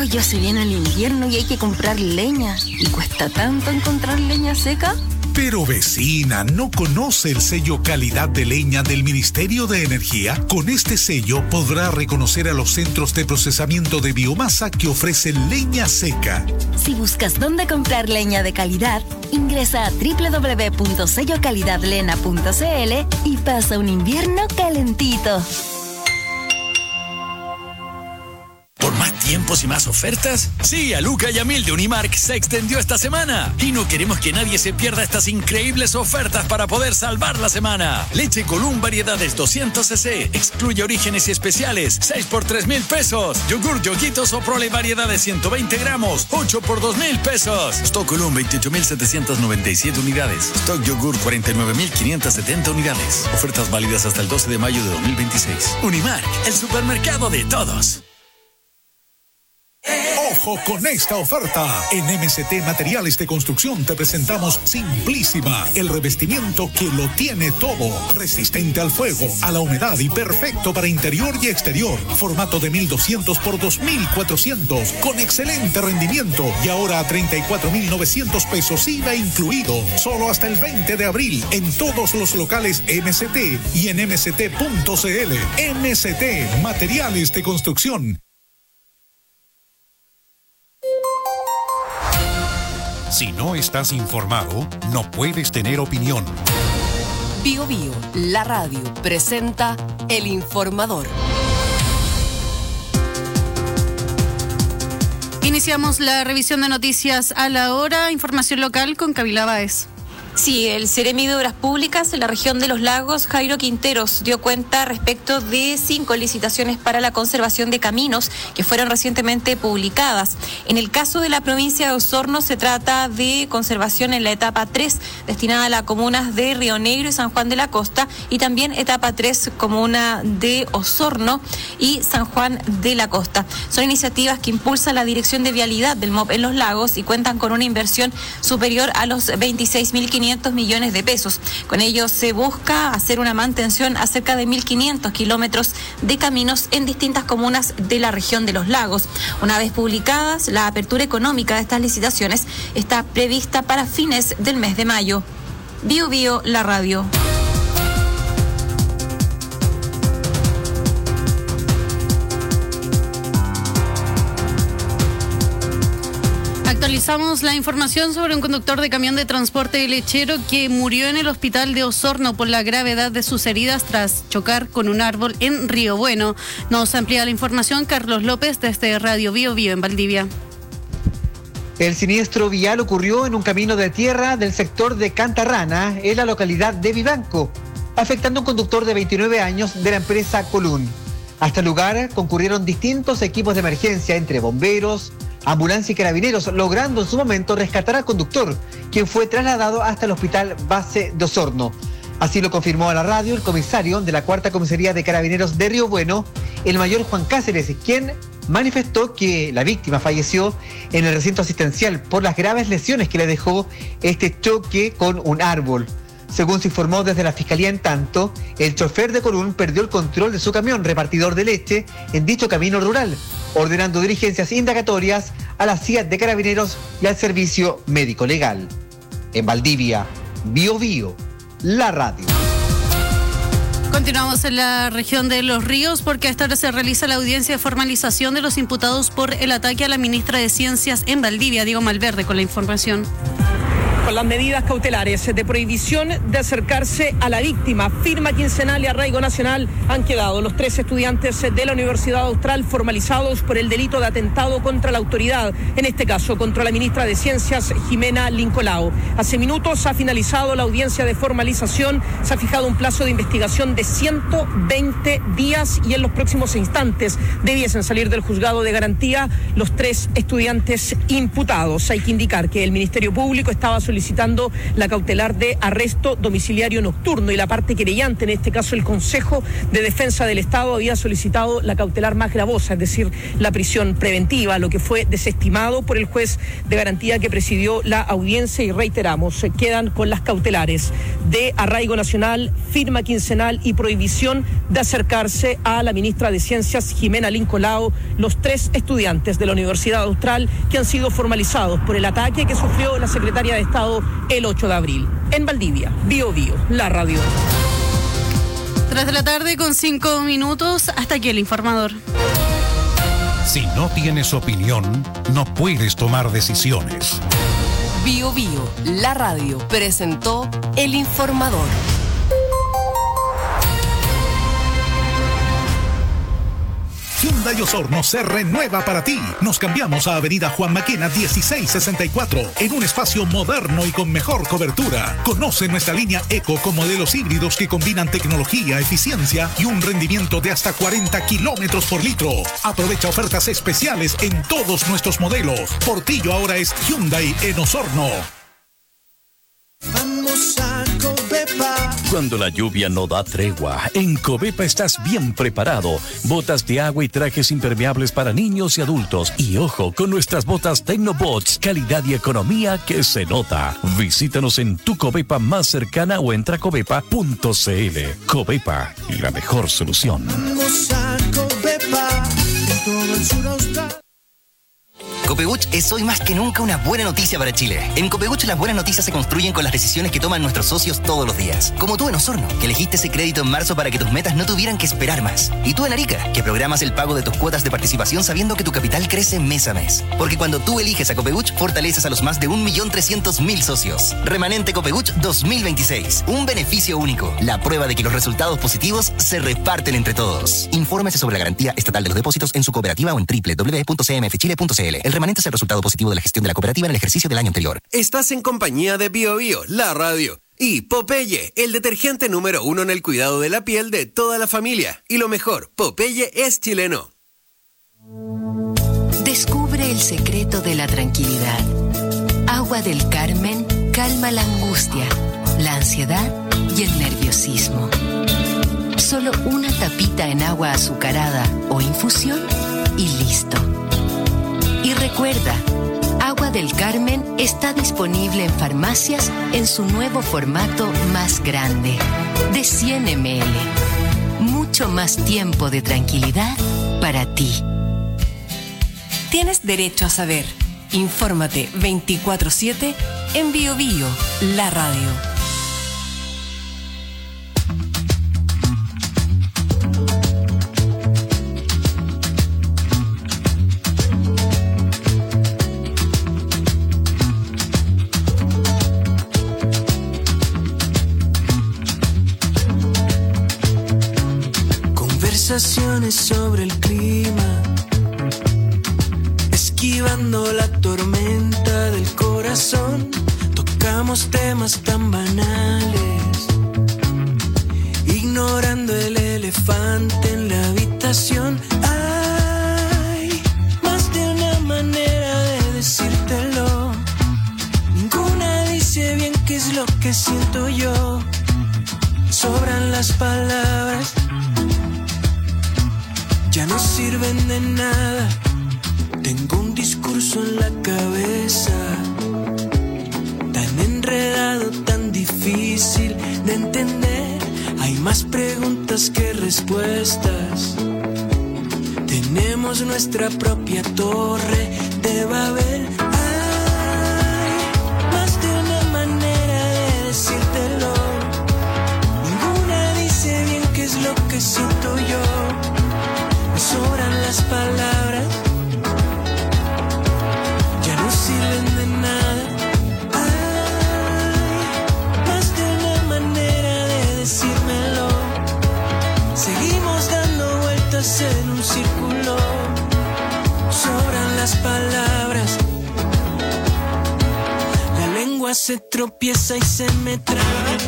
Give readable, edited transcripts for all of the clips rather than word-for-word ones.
ya se viene el invierno y hay que comprar leña. ¿Y cuesta tanto encontrar leña seca? Pero vecina, ¿no conoce el sello calidad de leña del Ministerio de Energía? Con este sello podrá reconocer a los centros de procesamiento de biomasa que ofrecen leña seca. Si buscas dónde comprar leña de calidad, ingresa a www.sellocalidadlena.cl y pasa un invierno calentito. ¿Por más tiempos y más ofertas? Sí, a Luca y a Mil de Unimark se extendió esta semana. Y no queremos que nadie se pierda estas increíbles ofertas para poder salvar la semana. Leche Column variedades 200 cc. Excluye orígenes y especiales. 6 por 3,000 pesos. Yogur Yoguitos o Prole variedades 120 gramos. 8 por 2,000 pesos. Stock Column 28,797 unidades. Stock Yogur 49,570 unidades. Ofertas válidas hasta el 12 de mayo de 2026. Unimark, el supermercado de todos. ¡Ojo con esta oferta! En MST Materiales de Construcción te presentamos Simplísima, el revestimiento que lo tiene todo. Resistente al fuego, a la humedad y perfecto para interior y exterior. Formato de 1,200 por 2,400, con excelente rendimiento. Y ahora a 34,900 pesos IVA incluido. Solo hasta el 20 de abril en todos los locales MST y en mst.cl. MST Materiales de Construcción. Si no estás informado, no puedes tener opinión. Bio Bio, la radio, presenta El Informador. Iniciamos la revisión de noticias a la hora. Información local con Camila Báez. Sí, el Seremi de Obras Públicas en la región de Los Lagos, Jairo Quinteros, dio cuenta respecto de 5 licitaciones para la conservación de caminos que fueron recientemente publicadas. En el caso de la provincia de Osorno se trata de conservación en la etapa 3, destinada a las comunas de Río Negro y San Juan de la Costa, y también etapa 3, comuna de Osorno y San Juan de la Costa. Son iniciativas que impulsa la Dirección de Vialidad del MOP en Los Lagos y cuentan con una inversión superior a los 26.500 millones de pesos. Con ello se busca hacer una mantención a cerca de 1.500 kilómetros de caminos en distintas comunas de la región de Los Lagos. Una vez publicadas, la apertura económica de estas licitaciones está prevista para fines del mes de mayo. Bio Bio, la radio. Actualizamos la información sobre un conductor de camión de transporte lechero que murió en el hospital de Osorno por la gravedad de sus heridas tras chocar con un árbol en Río Bueno. Nos amplía la información Carlos López desde Radio Bio Bio en Valdivia. El siniestro vial ocurrió en un camino de tierra del sector de Cantarrana, en la localidad de Vivanco, afectando a un conductor de 29 años de la empresa Colún. Hasta el lugar concurrieron distintos equipos de emergencia entre bomberos, ambulancia y carabineros, logrando en su momento rescatar al conductor, quien fue trasladado hasta el hospital base de Osorno. Así lo confirmó a la radio el comisario de la 4ª Comisaría de Carabineros de Río Bueno, el mayor Juan Cáceres, quien manifestó que la víctima falleció en el recinto asistencial por las graves lesiones que le dejó este choque con un árbol. Según se informó desde la Fiscalía, en tanto, el chofer de Colún perdió el control de su camión repartidor de leche en dicho camino rural, ordenando diligencias indagatorias a la CIA de Carabineros y al Servicio Médico Legal. En Valdivia, Bio Bio, la radio. Continuamos en la región de Los Ríos porque a esta hora se realiza la audiencia de formalización de los imputados por el ataque a la ministra de Ciencias en Valdivia, Diego Malverde, con la información. Con las medidas cautelares de prohibición de acercarse a la víctima, firma quincenal y arraigo nacional, han quedado los 3 estudiantes de la Universidad Austral formalizados por el delito de atentado contra la autoridad, en este caso contra la ministra de Ciencias, Jimena Lincolao. Hace minutos ha finalizado la audiencia de formalización, se ha fijado un plazo de investigación de 120 días y en los próximos instantes debiesen salir del juzgado de garantía los 3 estudiantes imputados. Hay que indicar que el Ministerio Público estaba solicitando solicitando la cautelar de arresto domiciliario nocturno, y la parte querellante, en este caso el Consejo de Defensa del Estado, había solicitado la cautelar más gravosa, es decir, la prisión preventiva, lo que fue desestimado por el juez de garantía que presidió la audiencia. Y reiteramos, se quedan con las cautelares de arraigo nacional, firma quincenal y prohibición de acercarse a la ministra de Ciencias, Jimena Lincolao, los 3 estudiantes de la Universidad Austral que han sido formalizados por el ataque que sufrió la secretaria de Estado el 8 de abril. En Valdivia, Bío Bío, la radio. 3 de la tarde con 5 minutos, hasta aquí el informador. Si no tienes opinión, no puedes tomar decisiones. Bío Bío, la radio, presentó El Informador. Hyundai Osorno se renueva para ti. Nos cambiamos a Avenida Juan Maquena 1664 en un espacio moderno y con mejor cobertura. Conoce nuestra línea Eco con modelos híbridos que combinan tecnología, eficiencia y un rendimiento de hasta 40 kilómetros por litro. Aprovecha ofertas especiales en todos nuestros modelos. Portillo ahora es Hyundai en Osorno. Vamos a Covepa. Cuando la lluvia no da tregua, en Covepa estás bien preparado. Botas de agua y trajes impermeables para niños y adultos. Y ojo, con nuestras botas Tecnobots, calidad y economía que se nota. Visítanos en tu Covepa más cercana o entra a covepa.cl. Covepa, la mejor solución. Vamos a Covepa. En todo el sur austral. Copebuch es hoy más que nunca una buena noticia para Chile. En Copebuch las buenas noticias se construyen con las decisiones que toman nuestros socios todos los días. Como tú en Osorno, que elegiste ese crédito en marzo para que tus metas no tuvieran que esperar más. Y tú en Arica, que programas el pago de tus cuotas de participación sabiendo que tu capital crece mes a mes. Porque cuando tú eliges a Copebuch, fortaleces a los más de 1.300.000 socios. Remanente Copebuch 2026. Un beneficio único. La prueba de que los resultados positivos se reparten entre todos. Infórmese sobre la garantía estatal de los depósitos en su cooperativa o en www.cmfchile.cl. El remanente es el resultado positivo de la gestión de la cooperativa en el ejercicio del año anterior. Estás en compañía de Bío Bío, la radio. Y Popeye, el detergente número 1 en el cuidado de la piel de toda la familia. Y lo mejor, Popeye es chileno. Descubre el secreto de la tranquilidad. Agua del Carmen calma la angustia, la ansiedad y el nerviosismo. Solo una tapita en agua azucarada o infusión y listo. Y recuerda, Agua del Carmen está disponible en farmacias en su nuevo formato más grande, de 100 ml. Mucho más tiempo de tranquilidad para ti. Tienes derecho a saber. Infórmate 24/7 en Bío Bío, la radio. Conversaciones sobre el clima, esquivando la tormenta del corazón. Tocamos temas tan banales, ignorando el elefante en la habitación. Hay más de una manera de decírtelo. Ninguna dice bien qué es lo que siento yo. Sobran las palabras, ya no sirven de nada. Tengo un discurso en la cabeza, tan enredado, tan difícil de entender. Hay más preguntas que respuestas. Tenemos nuestra propia torre de Babel. Hay más de una manera de decírtelo. Ninguna dice bien qué es lo que siento yo. Me sobran las palabras, ya no sirven de nada. Hay más de una manera de decírmelo. Seguimos dando vueltas en un círculo. Sobran las palabras, la lengua se tropieza y se me traba.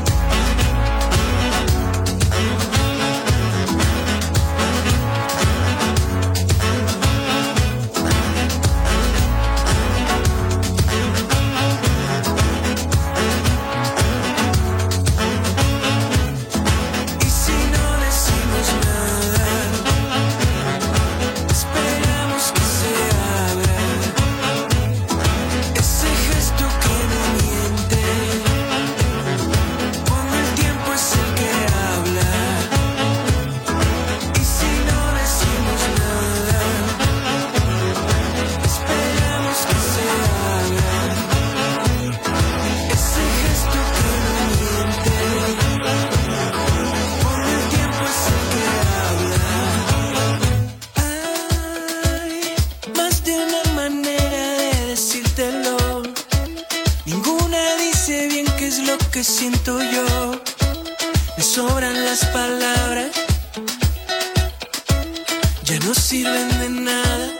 ya no sirven de nada.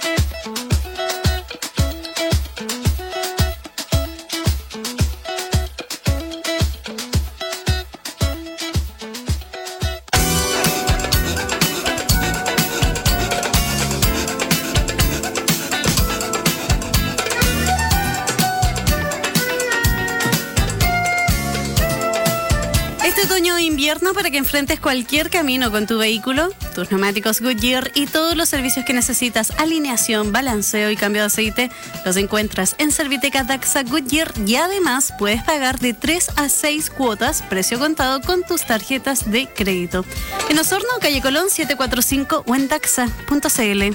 Invierno para que enfrentes cualquier camino con tu vehículo, tus neumáticos Goodyear y todos los servicios que necesitas, alineación, balanceo y cambio de aceite, los encuentras en Serviteca Daxa Goodyear y además puedes pagar de 3 a 6 cuotas, precio contado con tus tarjetas de crédito. En Osorno, calle Colón 745 o en daxa.cl.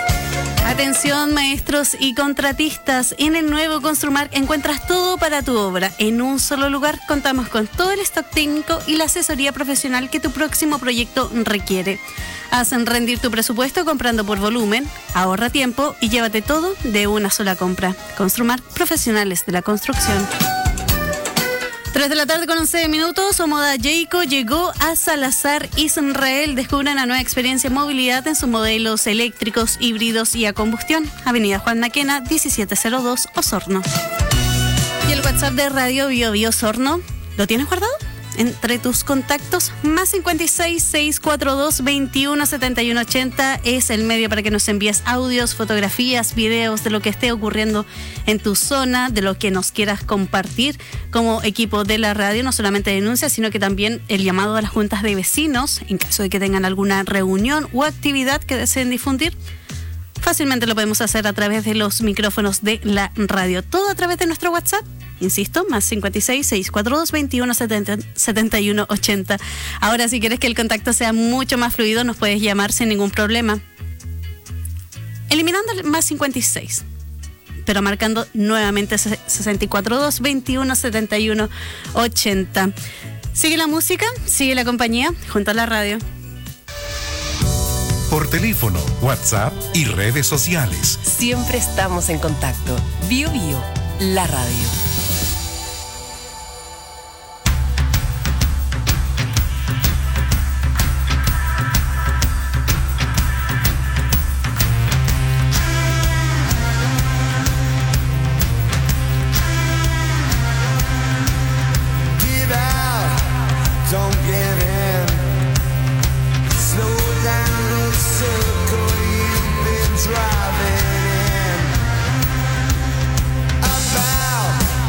Atención maestros y contratistas, en el nuevo Construmark encuentras todo para tu obra. En un solo lugar contamos con todo el stock técnico y la asesoría profesional que tu próximo proyecto requiere. Hacen rendir tu presupuesto comprando por volumen, ahorra tiempo y llévate todo de una sola compra. Construmark, profesionales de la construcción. 3 de la tarde con 11 minutos, Omoda Jayco llegó a Salazar, Israel. Descubre una nueva experiencia en movilidad en sus modelos eléctricos, híbridos y a combustión. Avenida Juan Naquena, 1702, Osorno. Y el WhatsApp de Radio Bio Bio Osorno, ¿lo tienes guardado? Entre tus contactos, más 56 642 21 71 80 es el medio para que nos envíes audios, fotografías, videos de lo que esté ocurriendo en tu zona, de lo que nos quieras compartir como equipo de la radio, no solamente denuncias, sino que también el llamado a las juntas de vecinos, en caso de que tengan alguna reunión o actividad que deseen difundir. Fácilmente lo podemos hacer a través de los micrófonos de la radio, todo a través de nuestro WhatsApp. Insisto, más 56 642 21 71 80. Ahora, si quieres que el contacto sea mucho más fluido, nos puedes llamar sin ningún problema. Eliminando el más 56, pero marcando nuevamente 642 21 71 80. Sigue la música, sigue la compañía, junto a la radio. Por teléfono, WhatsApp y redes sociales. Siempre estamos en contacto. Bio Bio, la radio. Driving in about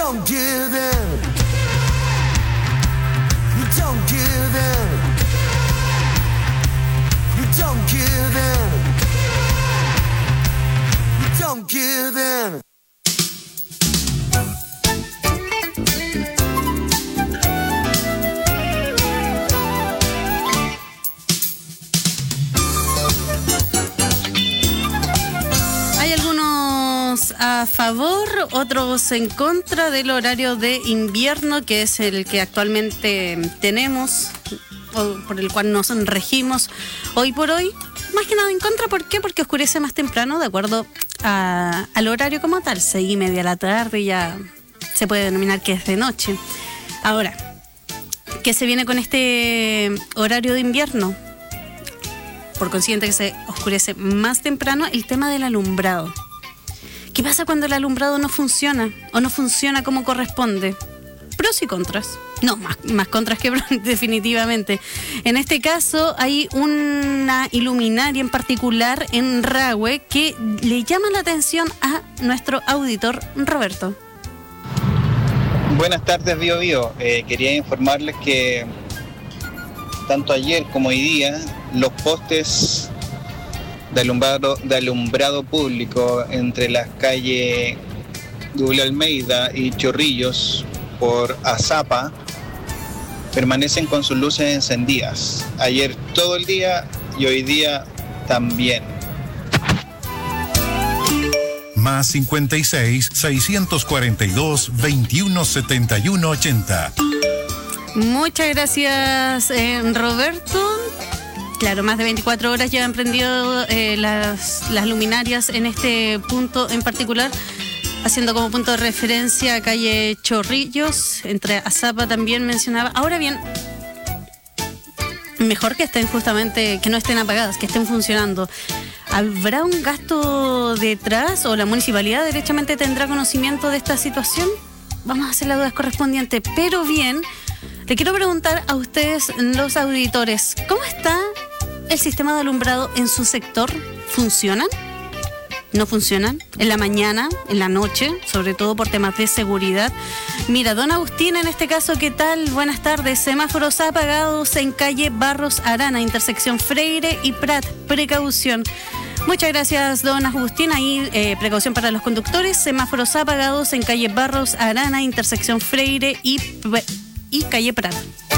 Don't give in. Don't give in. Don't give in. Don't give in. Hay algunos a favor, otros en contra del horario de invierno, que es el que actualmente tenemos, o por el cual nos regimos hoy por hoy. Más que nada en contra, ¿por qué? Porque oscurece más temprano, de acuerdo al horario como tal, 6:30 de la tarde, ya se puede denominar que es de noche. Ahora, ¿qué se viene con este horario de invierno? Por consiguiente que se oscurece más temprano, el tema del alumbrado. ¿Qué pasa cuando el alumbrado no funciona o no funciona como corresponde? Pros y contras. No, más contras que pros, definitivamente. En este caso hay una iluminaria en particular en Rahue que le llama la atención a nuestro auditor Roberto. Buenas tardes, Bio Bio. Quería informarles que tanto ayer como hoy día los postes de alumbrado público entre las calles Doble Almeida y Chorrillos por Azapa permanecen con sus luces encendidas. Ayer todo el día y hoy día también. Más 56 642 21 71 80. Muchas gracias, Roberto. Claro, más de 24 horas ya han prendido las luminarias en este punto en particular, haciendo como punto de referencia a calle Chorrillos, entre Azapa también mencionaba. Ahora bien, mejor que estén justamente, que no estén apagadas, que estén funcionando. ¿Habrá un gasto detrás o la municipalidad derechamente tendrá conocimiento de esta situación? Vamos a hacer las dudas correspondientes, pero bien, le quiero preguntar a ustedes, los auditores, ¿cómo está el sistema de alumbrado en su sector? ¿Funcionan? ¿No funcionan? ¿En la mañana? ¿En la noche? Sobre todo por temas de seguridad. Mira, don Agustín, en este caso, ¿qué tal? Buenas tardes. Semáforos apagados en calle Barros Arana, intersección Freire y Prat. Precaución. Muchas gracias, don Agustín. Ahí, precaución para los conductores. Semáforos apagados en calle Barros Arana, intersección Freire y calle Prat.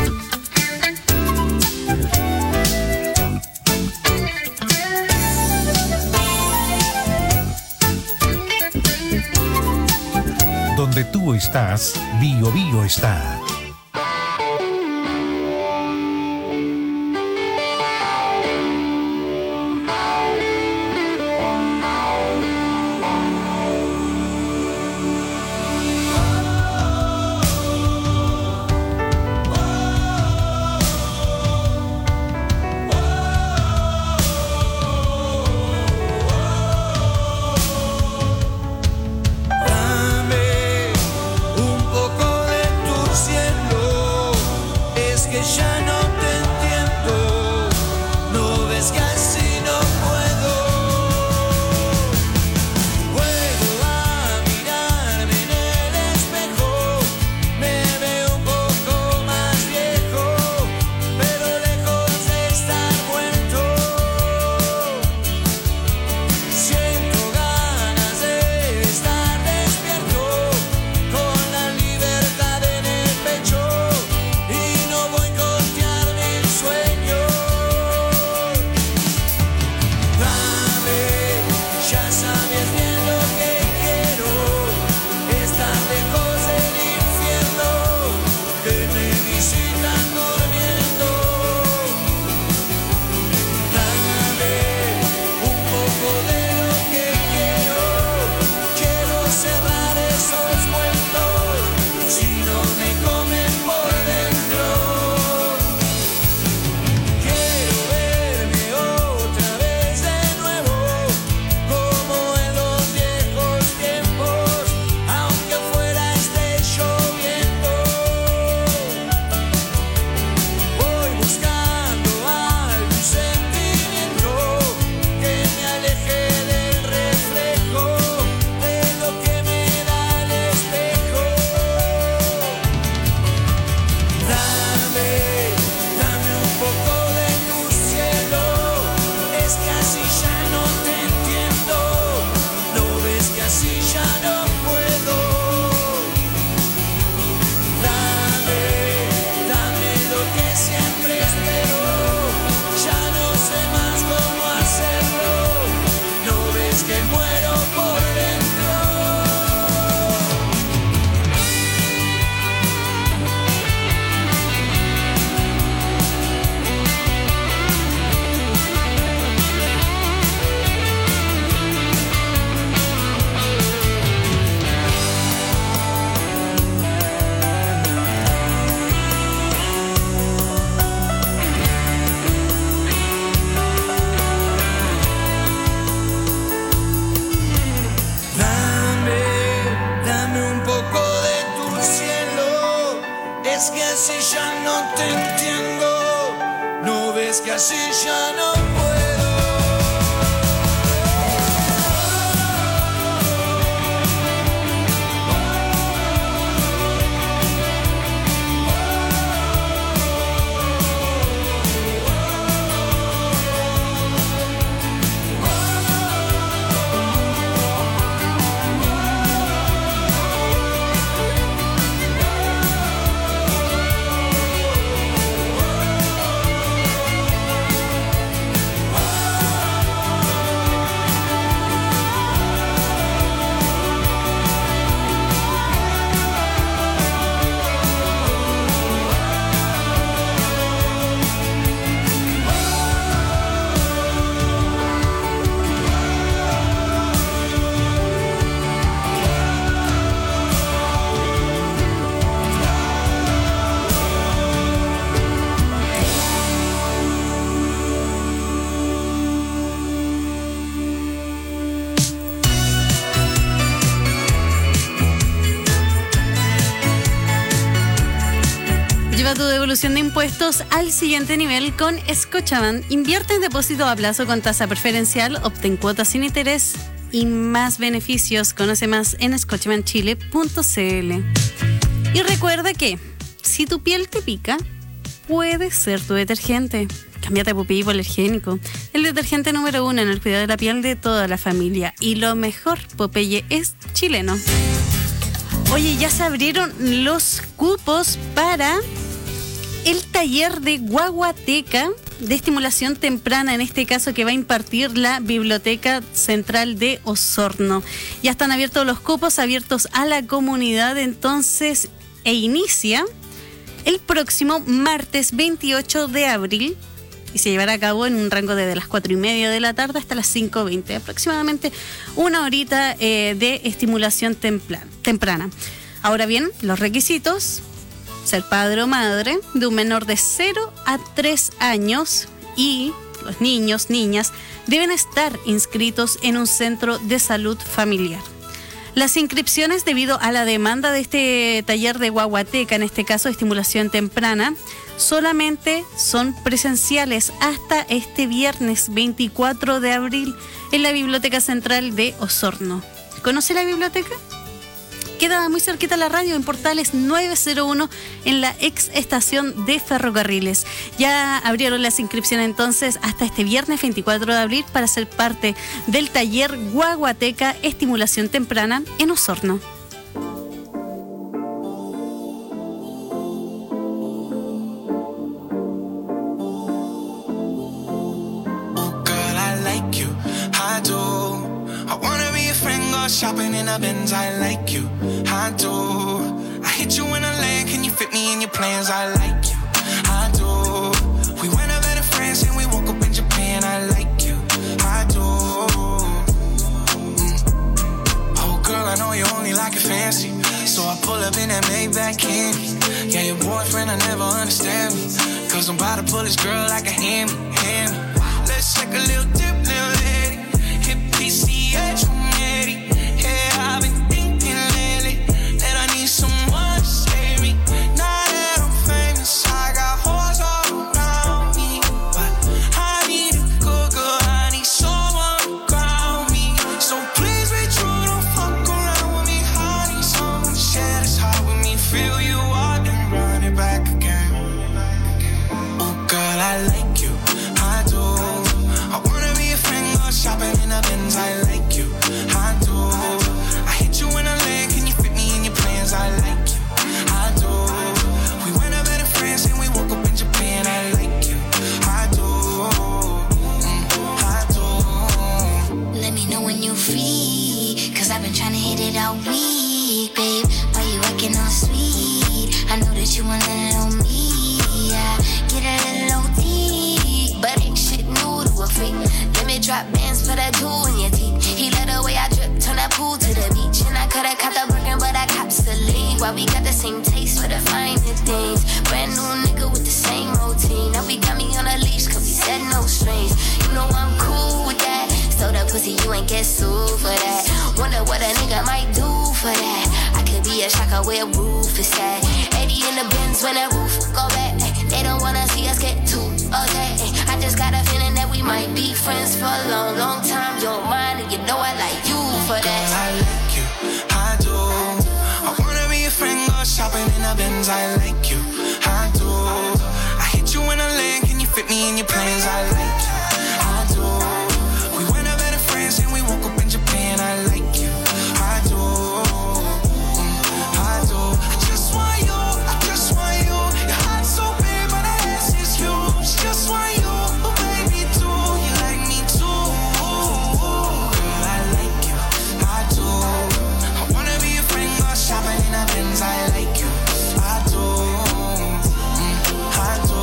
Donde tú estás, Bio Bio está. Dame un poco de tu cielo. devolución de impuestos al siguiente nivel con Scotiabank. Invierte en depósito a plazo con tasa preferencial, obtén cuotas sin interés y más beneficios. Conoce más en scotiabankchile.cl. Y recuerda que si tu piel te pica, puede ser tu detergente. Cámbiate a Popeye hipoalergénico, el detergente número 1 en el cuidado de la piel de toda la familia. Y lo mejor, Popeye es chileno. Oye, ya se abrieron los cupos para el taller de guaguateca de estimulación temprana, en este caso que va a impartir la Biblioteca Central de Osorno. Ya están abiertos los cupos, abiertos a la comunidad, entonces, e inicia el próximo martes 28 de abril y se llevará a cabo en un rango de las 4:30 de la tarde hasta las 5:20, aproximadamente una horita de estimulación temprana. Ahora bien, los requisitos: ser padre o madre de un menor de 0 a 3 años y los niños, niñas, deben estar inscritos en un centro de salud familiar. Las inscripciones, debido a la demanda de este taller de guaguateca, en este caso estimulación temprana, solamente son presenciales hasta este viernes 24 de abril en la Biblioteca Central de Osorno. ¿Conoce la biblioteca? Queda muy cerquita a la radio, en Portales 901, en la ex estación de ferrocarriles. Ya abrieron las inscripciones entonces hasta este viernes 24 de abril para ser parte del taller Guaguateca Estimulación Temprana en Osorno. Shopping in a Benz, I like you, I do. I hit you in a lane, can you fit me in your plans? I like you, I do. We went over to France and we woke up in Japan, I like you, I do. Oh girl, I know you only like it fancy, so I pull up in that Maybach candy. Yeah, your boyfriend, I never understand me, cause I'm about to pull this girl like a hammy. Let's take a little dip, little lady. Hit PCH, I've been thinking lately that I need someone to save me. Now that I'm famous, I got hoes all around me, but I need a good girl, I need someone to ground me. So please be true, don't fuck around with me. I need someone to share this heart with me. Feel you out and run it back again. Oh girl, I like you, I do. I wanna be a friend, go shopping in a Benz, I like you, I do. I like you, I do. We went over to France and we woke up in Japan. I like you, I do, I do. Let me know when you're free, cause I've been trying to hit it all week, babe. Why you acting all sweet? I know that you want it on me. I get a little OT, but ain't shit new to a freak. Let me drop bands for that jewel in your teeth. He let the way I drip, turn that pool to the beach. And I coulda caught the Birkin, but I cops the lead. Why we got the same taste for the finer things. Brand new nigga with the same routine. Now we got me on a leash, cause we said no strings. You know I'm cool with that. So the pussy, you ain't get sued for that. Wonder what a nigga might do for that. I could be a shocker where roof is at. 80 in the Benz when that roof go back. They don't wanna see us get too okay. I just got a feeling that we might be friends for a long, long time. You're mine and you know I like you for that. Girl, I like you, I do. I wanna be a friend, go shopping in a Benz, I like you, I do. I hit you in a lane, can you fit me in your plans? I like you, I do. We went over to France and we woke up in Japan, I like you, I do, I do. I just want you, I just want you. Your heart's so big, but the ass is huge. Just want you, oh baby, too. You like me too. Girl, I like you, I do. I wanna be a friend, go shopping in a Benz, I like you, I do, I do.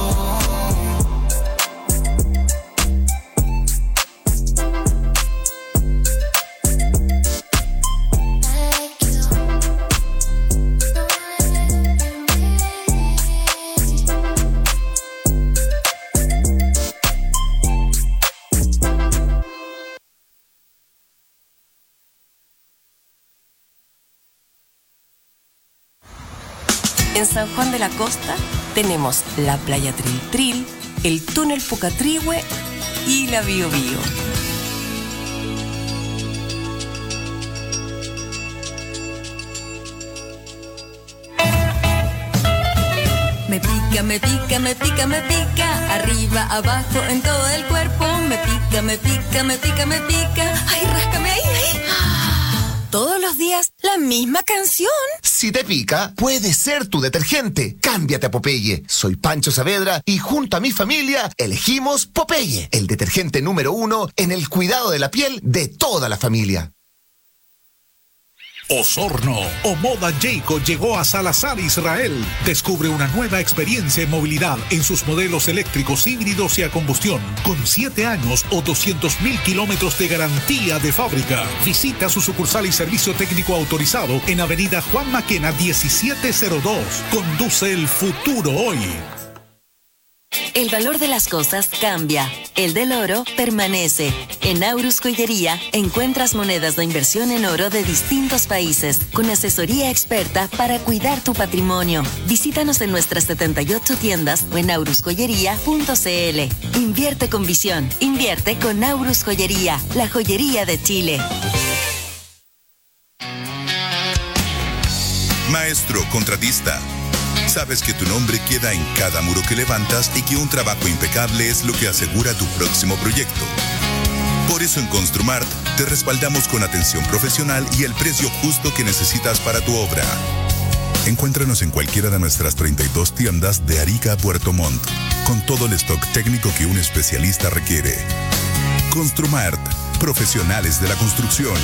En San Juan de la Costa tenemos la playa Tril Tril, el túnel Pucatrihue y la Bio Bio. Me pica, me pica, me pica, me pica, arriba, abajo, en todo el cuerpo. Me pica, me pica, me pica, me pica. Ay, ráscame ahí, ahí. Todos los días la misma canción. Si te pica, puede ser tu detergente. Cámbiate a Popeye. Soy Pancho Saavedra y junto a mi familia elegimos Popeye, el detergente número 1 en el cuidado de la piel de toda la familia. Osorno o Moda Jayco llegó a Salazar, Israel. Descubre una nueva experiencia en movilidad en sus modelos eléctricos, híbridos y a combustión, con 7 años o 200.000 kilómetros de garantía de fábrica. Visita su sucursal y servicio técnico autorizado en Avenida Juan Maquena 1702. Conduce el futuro hoy. El valor de las cosas cambia. El del oro permanece. En Aurus Joyería encuentras monedas de inversión en oro de distintos países, con asesoría experta para cuidar tu patrimonio. Visítanos en nuestras 78 tiendas o en aurusjoyería.cl. Invierte con visión. Invierte con Aurus Joyería, la joyería de Chile. Maestro contratista. Sabes que tu nombre queda en cada muro que levantas y que un trabajo impecable es lo que asegura tu próximo proyecto. Por eso en Construmart te respaldamos con atención profesional y el precio justo que necesitas para tu obra. Encuéntranos en cualquiera de nuestras 32 tiendas de Arica a Puerto Montt, con todo el stock técnico que un especialista requiere. Construmart, profesionales de la construcción.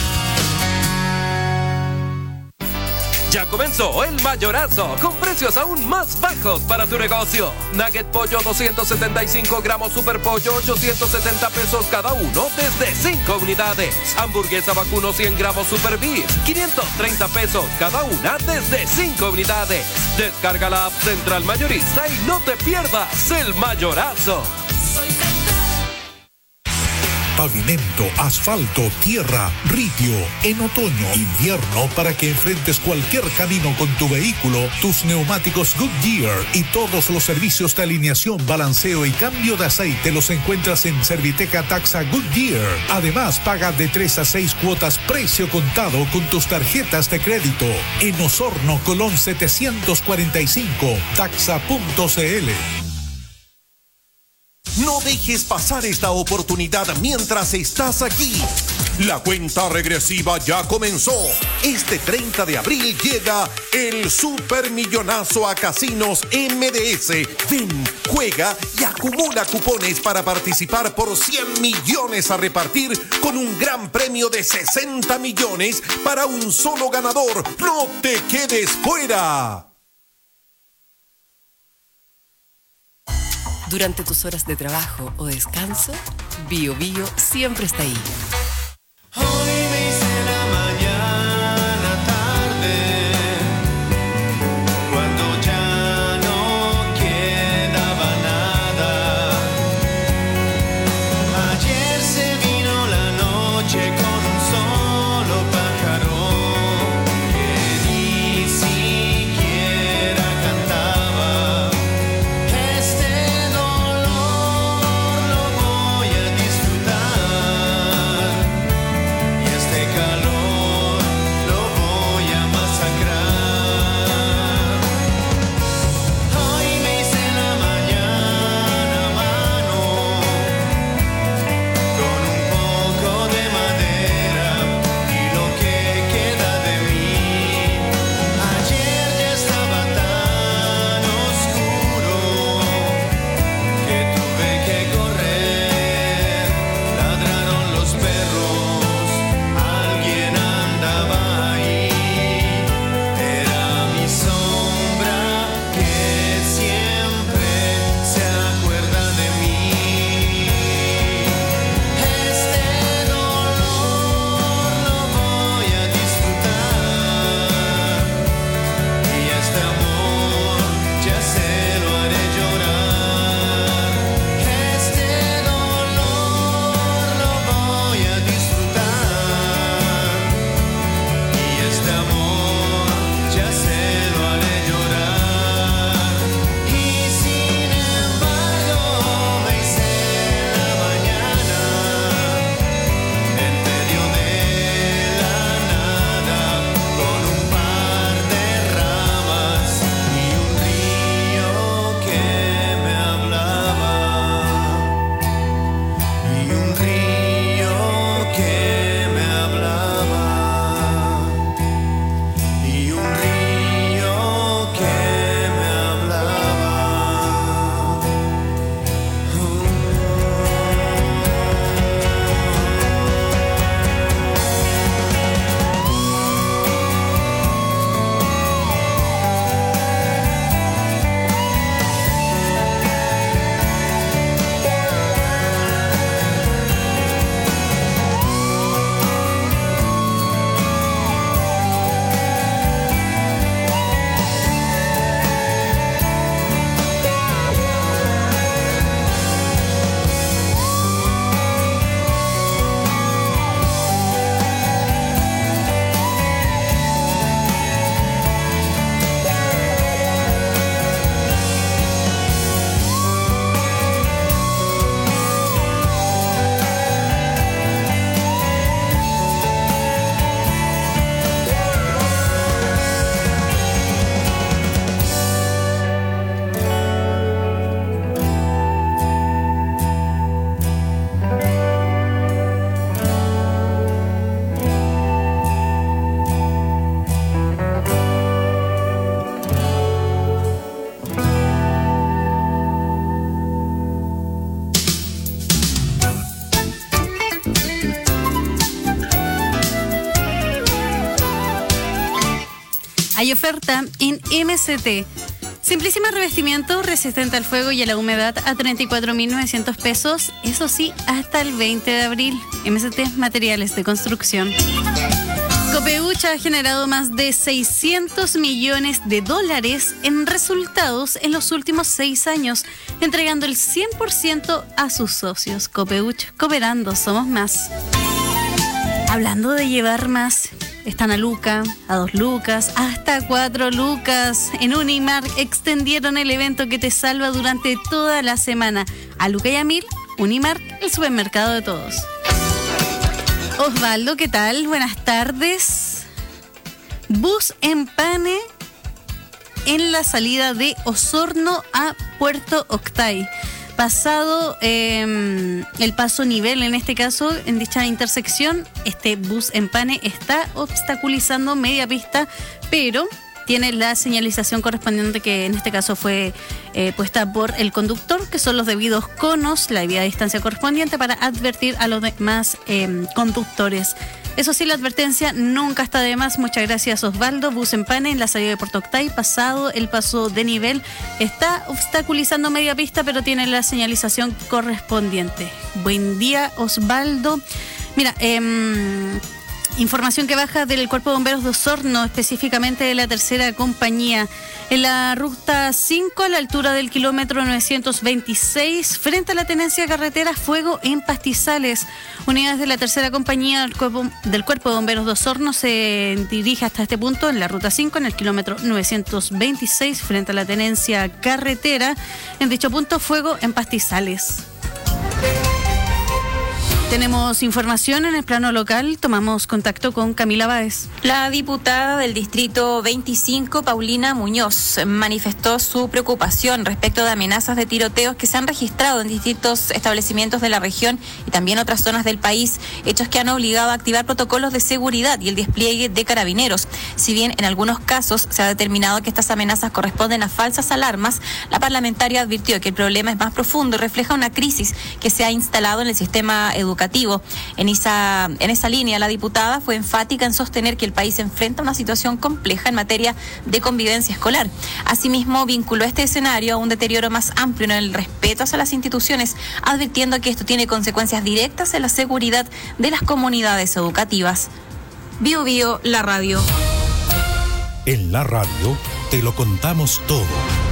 Ya comenzó el mayorazo, con precios aún más bajos para tu negocio. Nugget pollo 275 gramos, super pollo 870 pesos cada uno desde 5 unidades. Hamburguesa vacuno 100 gramos super beef, 530 pesos cada una desde 5 unidades. Descarga la app Central Mayorista y no te pierdas el mayorazo. Pavimento, asfalto, tierra, ridio. En otoño, invierno, para que enfrentes cualquier camino con tu vehículo, tus neumáticos Goodyear y todos los servicios de alineación, balanceo y cambio de aceite los encuentras en Serviteca Taxa Goodyear. Además, paga de 3 a 6 cuotas precio contado con tus tarjetas de crédito. En Osorno, Colón 745, taxa.cl. No dejes pasar esta oportunidad mientras estás aquí. La cuenta regresiva ya comenzó. Este 30 de abril llega el Supermillonazo a Casinos MDS. Ven, juega y acumula cupones para participar por 100 millones a repartir, con un gran premio de 60 millones para un solo ganador. ¡No te quedes fuera! Durante tus horas de trabajo o descanso, Bio Bio siempre está ahí. Hay oferta en MST. Simplísima revestimiento resistente al fuego y a la humedad a 34.900 pesos. Eso sí, hasta el 20 de abril. MST Materiales de Construcción. Copeuch ha generado más de $600 millones en resultados en los últimos 6 años, entregando el 100% a sus socios. Copeuch, cooperando, somos más. Hablando de llevar más, están a Luca, a 2 lucas, hasta 4 lucas. En Unimark extendieron el evento que te salva durante toda la semana. A Luca y a 1000, Unimark, el supermercado de todos. Osvaldo, ¿qué tal? Buenas tardes. Bus Empane en la salida de Osorno a Puerto Octay. Pasado el paso nivel, en este caso, en dicha intersección, este bus Empane está obstaculizando media pista, pero tiene la señalización correspondiente que en este caso fue puesta por el conductor, que son los debidos conos, la debida distancia correspondiente para advertir a los demás conductores. Eso sí, la advertencia nunca está de más. Muchas gracias, Osvaldo. Bus Empane en la salida de Puerto Octay, pasado el paso de nivel, está obstaculizando media pista, pero tiene la señalización correspondiente. Buen día, Osvaldo. Mira, información que baja del Cuerpo de Bomberos de Osorno, específicamente de la tercera compañía. En la ruta 5, a la altura del kilómetro 926, frente a la tenencia carretera, fuego en pastizales. Unidades de la tercera compañía del Cuerpo de Bomberos de Osorno se dirige hasta este punto, en la ruta 5, en el kilómetro 926, frente a la tenencia carretera. En dicho punto, fuego en pastizales. Tenemos información en el plano local. Tomamos contacto con Camila Báez. La diputada del Distrito 25, Paulina Muñoz, manifestó su preocupación respecto de amenazas de tiroteos que se han registrado en distintos establecimientos de la región y también otras zonas del país, hechos que han obligado a activar protocolos de seguridad y el despliegue de carabineros. Si bien en algunos casos se ha determinado que estas amenazas corresponden a falsas alarmas, la parlamentaria advirtió que el problema es más profundo y refleja una crisis que se ha instalado en el sistema educativo. En esa línea, la diputada fue enfática en sostener que el país enfrenta una situación compleja en materia de convivencia escolar. Asimismo, vinculó este escenario a un deterioro más amplio en el respeto hacia las instituciones, advirtiendo que esto tiene consecuencias directas en la seguridad de las comunidades educativas. Bio Bio, la radio. En la radio te lo contamos todo.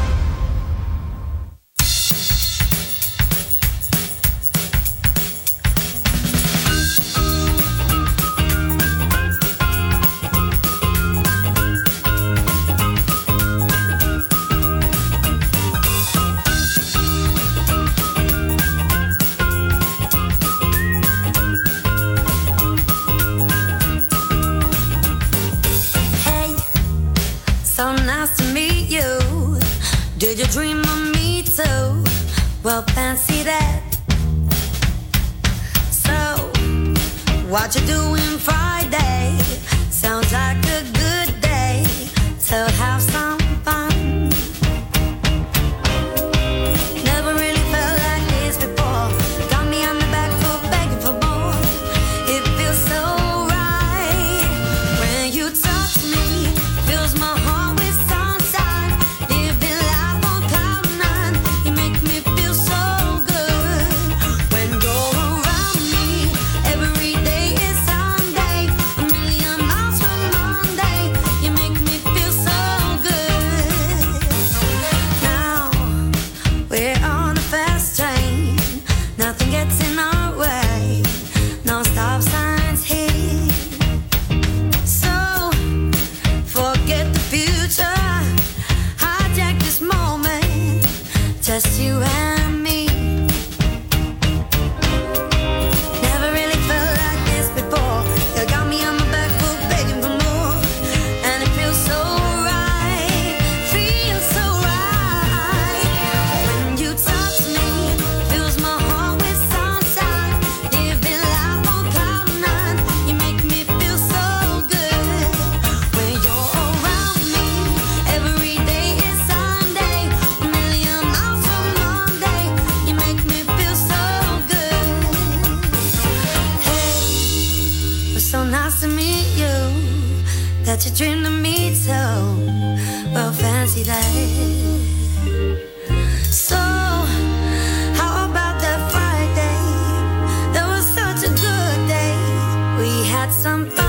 Dream of me too, well fancy that. So, what you doing Friday? Sounds like a good day to have some fun. Never really felt like this before. Got me on the back foot begging for more. It feels so right when you touch me. Fills my heart with sunshine. Living life on cloud nine. You make me feel so good when you're around me. Every day is Sunday. A million miles from Monday. You make me feel so good. Now we're on a fast train. Nothing gets in our way. No stop signs here. So forget the future. Hijack this moment. Just you and me. Never really felt like this before. You got me on my back foot begging for more. And it feels so right. Feels so right. When you touch me, fills my heart with sunshine. Living life on cloud nine. You make me feel so good. When you're around me, every day is Sunday. A million miles from Monday. You make me feel so good. Hey, it was so nice to meet you. that you dream to meet so well, fancy that. So how about that Friday? That was such a good day. We had some fun.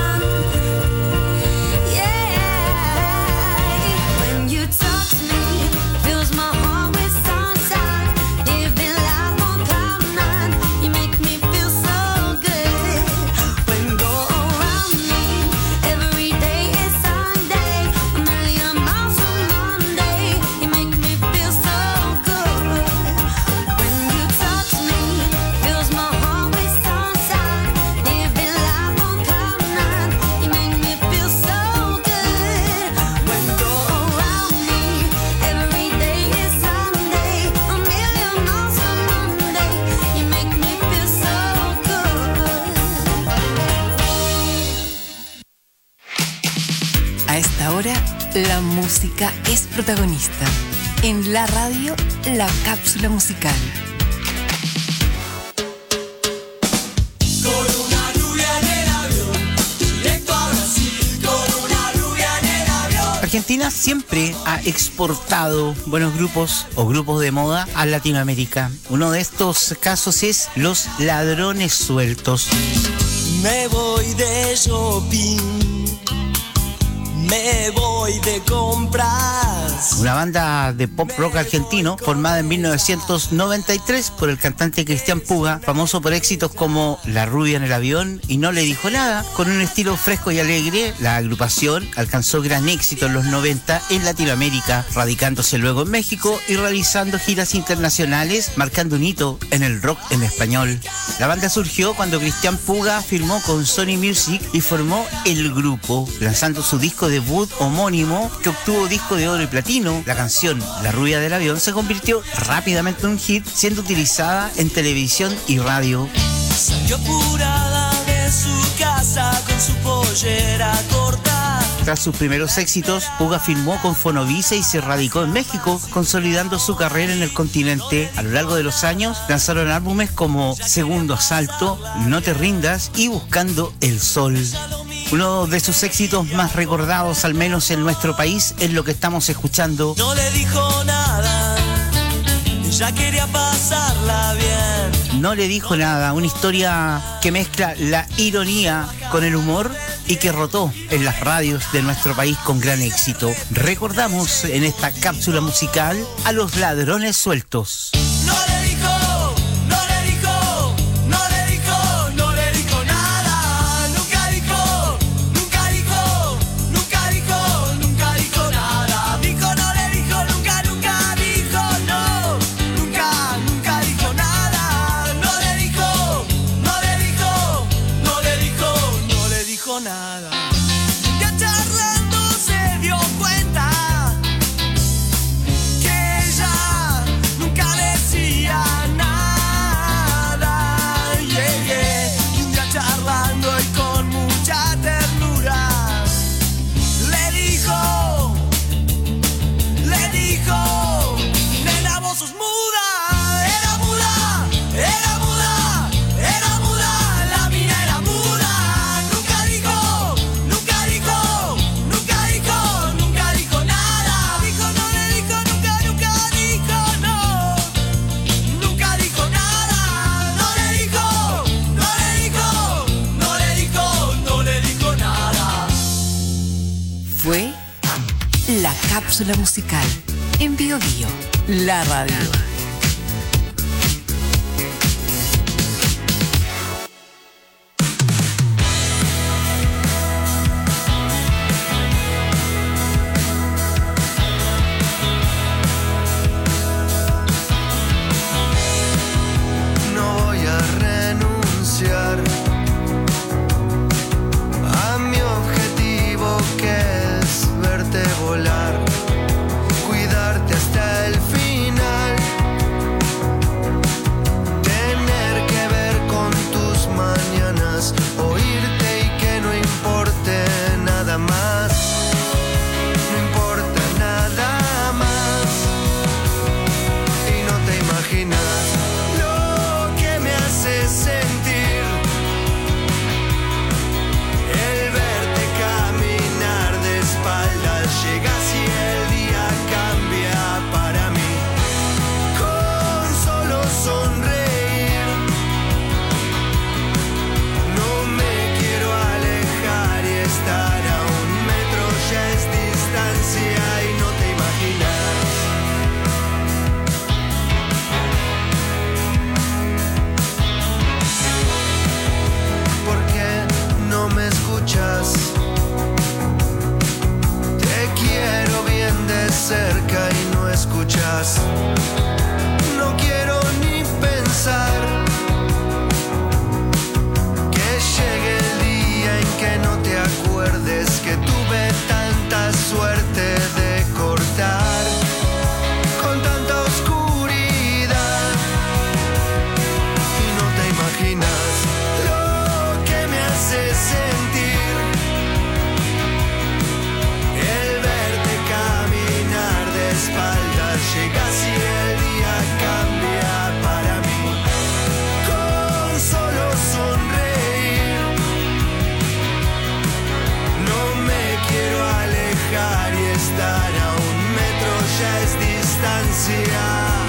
Ahora la música es protagonista. En la radio, la cápsula musical. Argentina siempre ha exportado buenos grupos o grupos de moda a Latinoamérica. Uno de estos casos es Los Ladrones Sueltos. Me voy de shopping. Me voy de compras. Una banda de pop rock argentino formada en 1993 por el cantante Cristian Puga, famoso por éxitos como La rubia en el avión y No le dijo nada. Con un estilo fresco y alegre, la agrupación alcanzó gran éxito en los 90 en Latinoamérica, radicándose luego en México y realizando giras internacionales, marcando un hito en el rock en español. La banda surgió cuando Cristian Puga firmó con Sony Music y formó El Grupo, lanzando su disco debut homónimo que obtuvo disco de oro y platino. La canción La rubia del avión se convirtió rápidamente en un hit, siendo utilizada en televisión y radio. Salió apurada de su casa con su pollera corta. Tras sus primeros éxitos, Puga firmó con Fonovisa y se radicó en México, consolidando su carrera en el continente. A lo largo de los años, lanzaron álbumes como Segundo Asalto, No te rindas y Buscando el Sol. Uno de sus éxitos más recordados, al menos en nuestro país, es lo que estamos escuchando. No le dijo nada, ella quería pasarla bien. No le dijo nada, una historia que mezcla la ironía con el humor y que rotó en las radios de nuestro país con gran éxito. Recordamos en esta cápsula musical a Los Ladrones Sueltos. No le dijo. Nada. Ya charlando se dio cuenta que ella nunca decía nada. Y un día charlando y con mucha ternura le dijo, nena, vos sos muda, era muda, era muda, era muda, la mina era muda. Fue la cápsula musical en Bio Bio, la radio. No voy a renunciar a mi objetivo, que es verte volar, cuidarte hasta el final. distancia.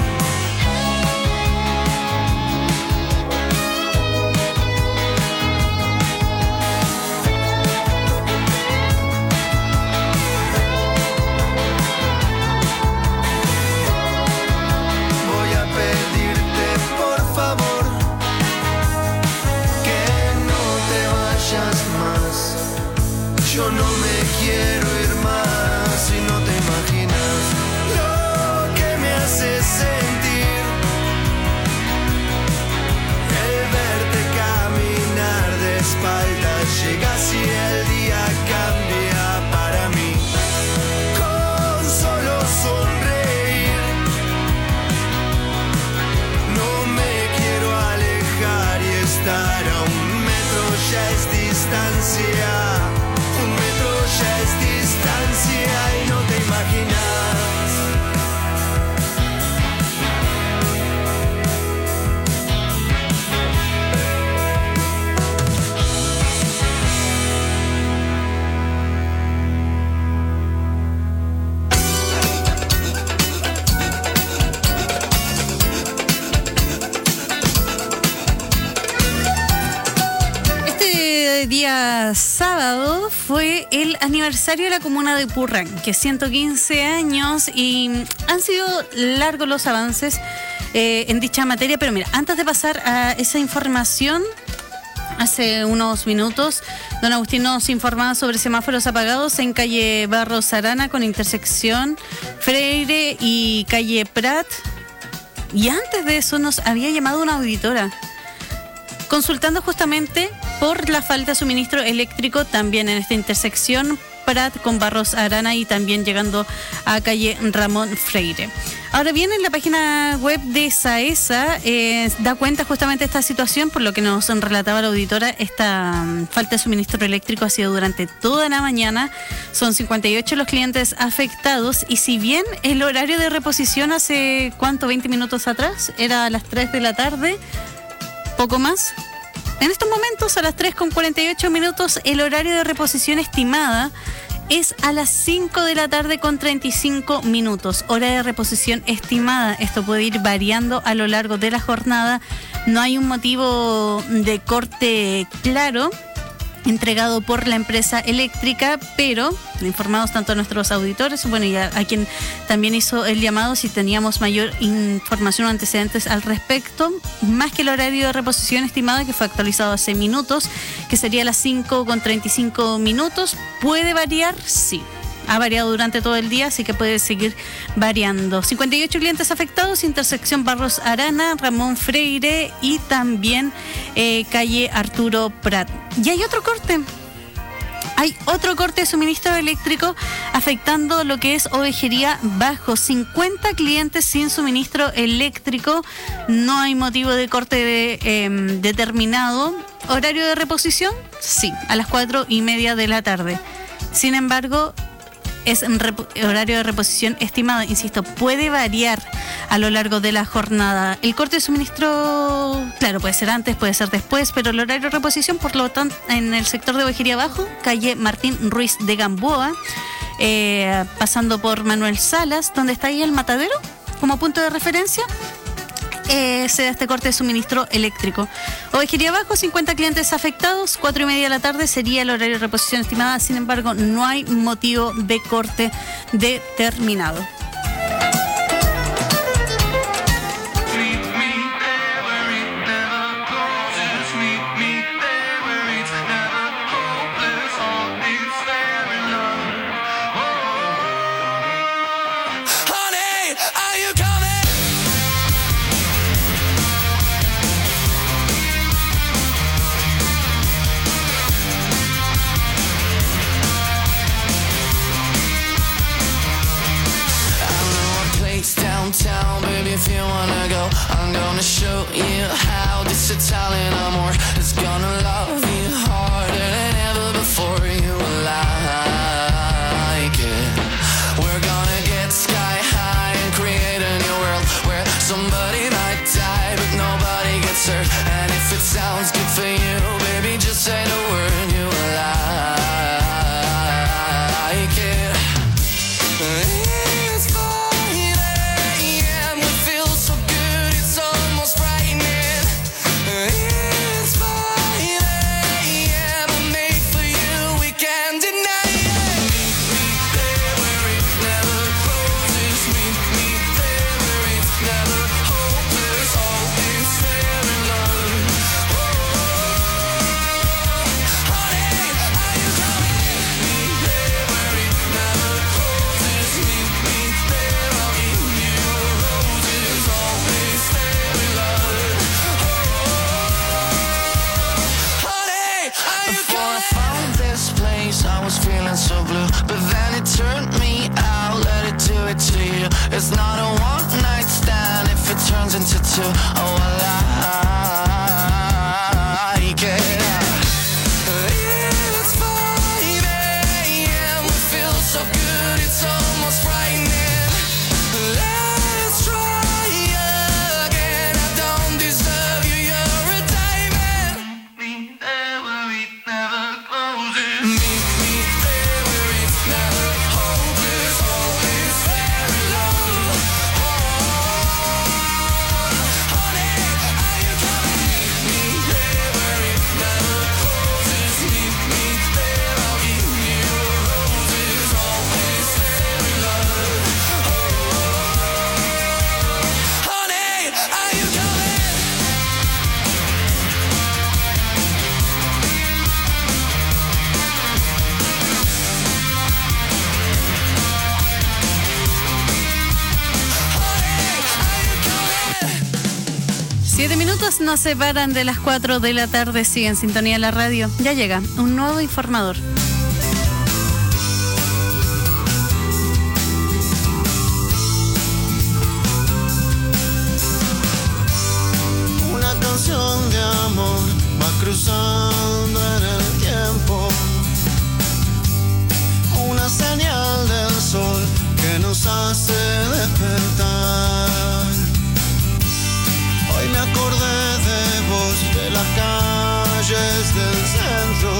Yo no me quiero ir más y no te imaginas lo que me hace sentir el verte caminar de espaldas. Llega si el día cambia para mí con solo sonreír. No me quiero alejar y estar a 1 metro ya es distancia. Ya es distancia y no te imaginas. Día sábado fue el aniversario de la comuna de Purranque, 115 años, y han sido largos los avances en dicha materia. Pero mira, antes de pasar a esa información, hace unos minutos don Agustín nos informaba sobre semáforos apagados en calle Barros Arana con intersección Freire y calle Prat, y antes de eso nos había llamado una auditora consultando justamente por la falta de suministro eléctrico también en esta intersección Prat con Barros Arana y también llegando a calle Ramón Freire. Ahora bien, en la página web de SAESA da cuenta justamente de esta situación, por lo que nos relataba la auditora. Esta falta de suministro eléctrico ha sido durante toda la mañana. Son 58 los clientes afectados, y si bien el horario de reposición hace, ¿cuánto? 20 minutos atrás, era a las 3 de la tarde, poco más. En estos momentos, a las 3:48, el horario de reposición estimada es a las 5 de la tarde con 35 minutos. Hora de reposición estimada. Esto puede ir variando a lo largo de la jornada. No hay un motivo de corte claro entregado por la empresa eléctrica, pero informados tanto a nuestros auditores, bueno, y a quien también hizo el llamado, si teníamos mayor información o antecedentes al respecto, más que el horario de reposición estimada que fue actualizado hace minutos, que sería a las 5:35, puede variar, sí. Ha variado durante todo el día, así que puede seguir variando. 58 clientes afectados, intersección Barros Arana, Ramón Freire y también calle Arturo Prat. Y hay otro corte. Hay otro corte de suministro eléctrico afectando lo que es Ovejería Bajo. 50 clientes sin suministro eléctrico. No hay motivo de corte determinado. ¿Horario de reposición? Sí, a las 4:30 de la tarde. Sin embargo, es horario de reposición estimado. Insisto, puede variar a lo largo de la jornada. El corte de suministro, claro, puede ser antes, puede ser después, pero el horario de reposición, por lo tanto, en el sector de Ovejería Bajo, calle Martín Ruiz de Gamboa, pasando por Manuel Salas, donde está ahí el matadero, como punto de referencia, se da este corte de suministro eléctrico. Ovejería Bajo, 50 clientes afectados, 4:30 de la tarde sería el horario de reposición estimada. Sin embargo, no hay motivo de corte determinado. I turn me out, let it do it to you. It's not a one night stand if it turns into two. Oh, I like it. It's 5 a.m. It feels so good, it's almost frightening. Let's try again. I don't deserve you, you're a diamond. Meet me there where it never closes. Meet me there where it's never hopeless. All is fair in love. Honey, are you coming? Meet me there where it never closes. Meet me there, I'll give you roses. All is fair in love. Honey, are you coming? 7 minutos nos separan de las 4 de la tarde. Sigue en sintonía la radio. Ya llega un nuevo informador. Una canción de amor va cruzando en el tiempo. Una señal del sol que nos hace despertar. Hoy me acordé de vos, de las calles del centro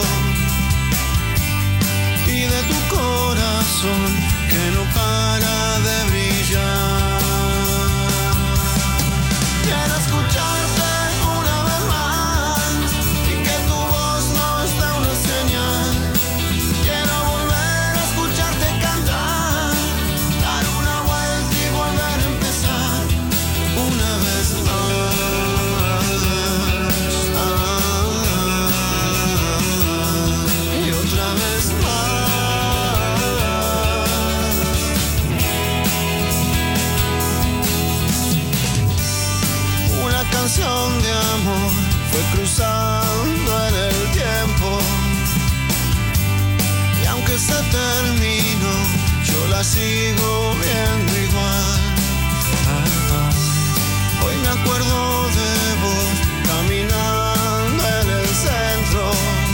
y de tu corazón que no para de brillar. Quiero escucharte una vez más y que tu voz nos dé una señal. Quiero volver a escucharte cantar, dar una vuelta y volver a empezar una vez más. Y otra vez más. Una canción de amor fue cruzando en el tiempo. Y aunque se terminó, yo la sigo viendo igual. Hoy me acuerdo de vos caminando en el centro.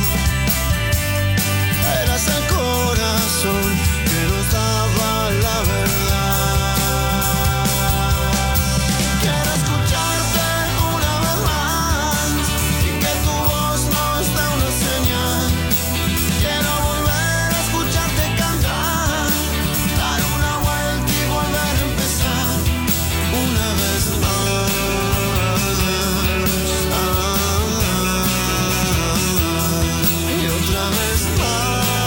Eras el corazón que nos daba la verdad. Quiero escucharte una vez más y que tu voz nos dé una señal. Quiero volver a escucharte cantar, dar una vuelta y volver a empezar una vez más. Y otra vez más.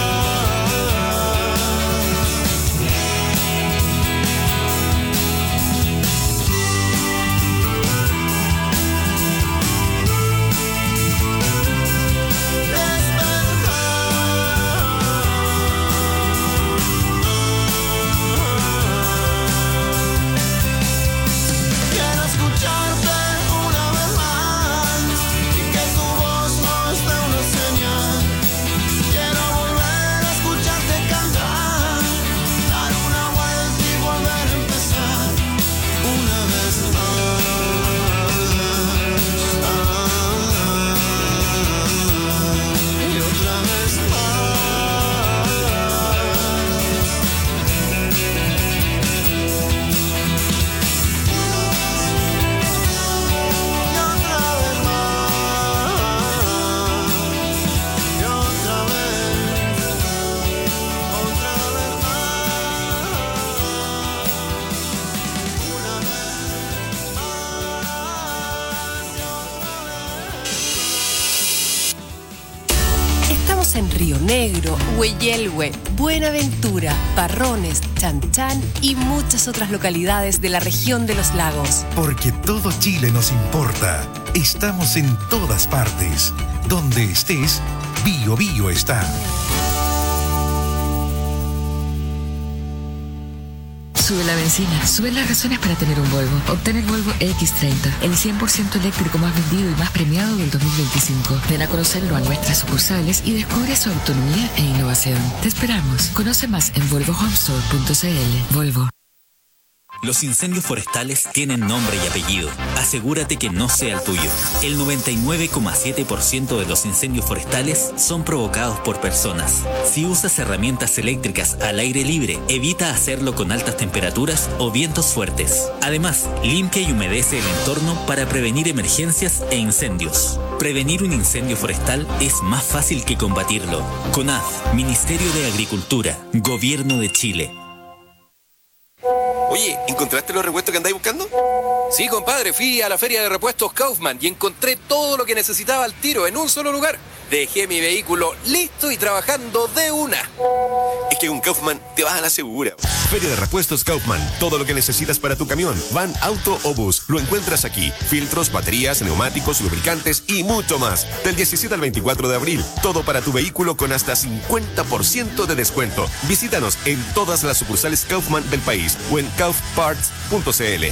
Quiero escucharte una vez más y que tu voz nos dé una señal. Quiero volver a escucharte cantar, dar una vuelta y volver a empezar una vez más. Y otra vez más. Estamos en Río Negro, Hueyelhue, Buenaventura, Parrones, Chanchán y muchas otras localidades de la región de los lagos. Porque todo Chile nos importa. Estamos en todas partes. Donde estés, Bio Bio está. sube la benzina, suben las razones para tener un Volvo. Obtén el Volvo X30, el 100% eléctrico más vendido y más premiado del 2025. Ven a conocerlo a nuestras sucursales y descubre su autonomía e innovación. Te esperamos. Conoce más en volvohomestore.cl. Volvo. Los incendios forestales tienen nombre y apellido. Asegúrate que no sea el tuyo. El 99,7% de los incendios forestales son provocados por personas. Si usas herramientas eléctricas al aire libre, evita hacerlo con altas temperaturas o vientos fuertes. Además, limpia y humedece el entorno para prevenir emergencias e incendios. Prevenir un incendio forestal es más fácil que combatirlo. CONAF, Ministerio de Agricultura, Gobierno de Chile. Oye, ¿encontraste los repuestos que andáis buscando? Sí, compadre, fui a la feria de repuestos Kaufman y encontré todo lo que necesitaba al tiro en un solo lugar. Dejé mi vehículo listo y trabajando de una. Es que con Kaufman te vas a la segura. Feria de repuestos Kaufman. Todo lo que necesitas para tu camión, van, auto o bus, lo encuentras aquí. Filtros, baterías, neumáticos, lubricantes y mucho más. Del 17 al 24 de abril. Todo para tu vehículo con hasta 50% de descuento. Visítanos en todas las sucursales Kaufman del país o en kaufparts.cl.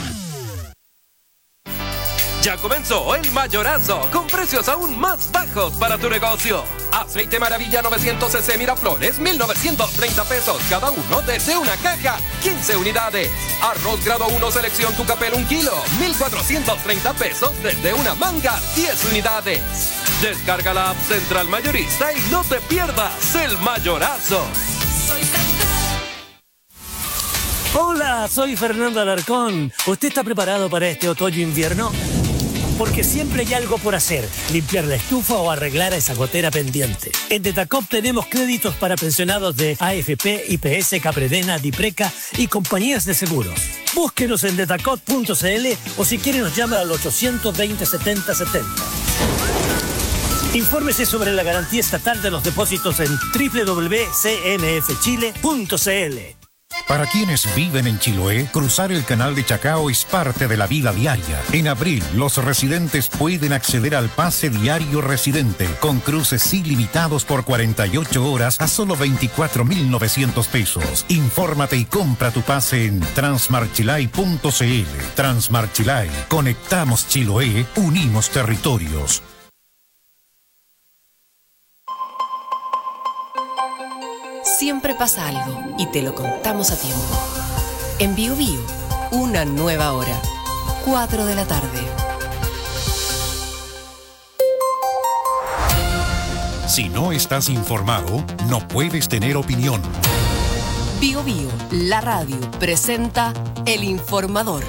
Ya comenzó el mayorazo con precios aún más bajos para tu negocio. Aceite Maravilla 900cc Miraflores, 1,930 pesos cada uno desde una caja, 15 unidades. Arroz grado 1 selección Tucapel 1 kilo, 1,430 pesos desde una manga, 10 unidades. Descarga la app Central Mayorista y no te pierdas el mayorazo. Hola, soy Fernando Alarcón. ¿Usted está preparado para este otoño-invierno? Porque siempre hay algo por hacer, limpiar la estufa o arreglar esa gotera pendiente. En Detacop tenemos créditos para pensionados de AFP, IPS, Capredena, Dipreca y compañías de seguros. Búsquenos en detacop.cl o si quiere nos llama al 820-7070. Infórmese sobre la garantía estatal de los depósitos en www.cnfchile.cl. Para quienes viven en Chiloé, cruzar el canal de Chacao es parte de la vida diaria. En abril, los residentes pueden acceder al pase diario residente, con cruces ilimitados por 48 horas a solo 24.900 pesos. Infórmate y compra tu pase en transmarchilay.cl. Transmarchilay. Conectamos Chiloé, unimos territorios. Siempre pasa algo y te lo contamos a tiempo. En Bio Bio, una nueva hora. 4 de la tarde. Si no estás informado, no puedes tener opinión. Bio Bio, la radio, presenta El Informador.